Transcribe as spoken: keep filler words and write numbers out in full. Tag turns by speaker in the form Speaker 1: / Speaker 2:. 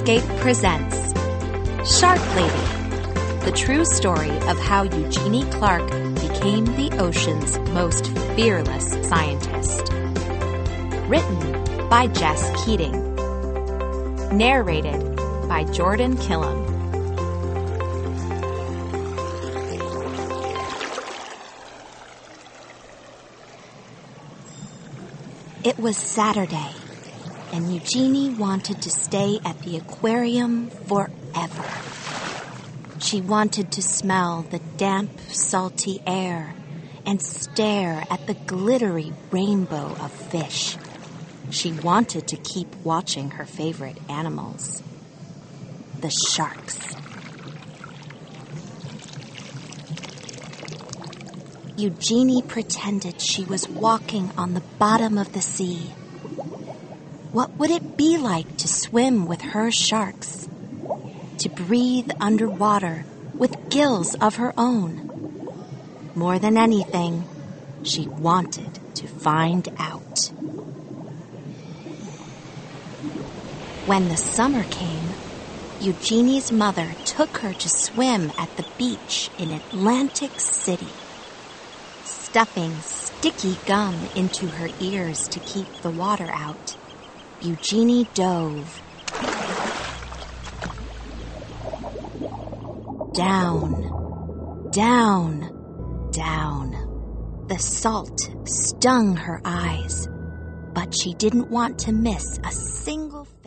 Speaker 1: Aquascape presents Shark Lady, the true story of how Eugenie Clark became the ocean's most fearless scientist. Written by Jess Keating. Narrated by Jordan Killam. It was Saturday, and Eugenie wanted to stay at the aquarium forever. She wanted to smell the damp, salty air and stare at the glittery rainbow of fish. She wanted to keep watching her favorite animals, the sharks. Eugenie pretended she was walking on the bottom of the sea. What would it be like to swim with her sharks? To breathe underwater with gills of her own? More than anything, she wanted to find out. When the summer came, Eugenie's mother took her to swim at the beach in Atlantic City. Stuffing sticky gum into her ears to keep the water out, Eugenie dove. Down, down, down. The salt stung her eyes, but she didn't want to miss a single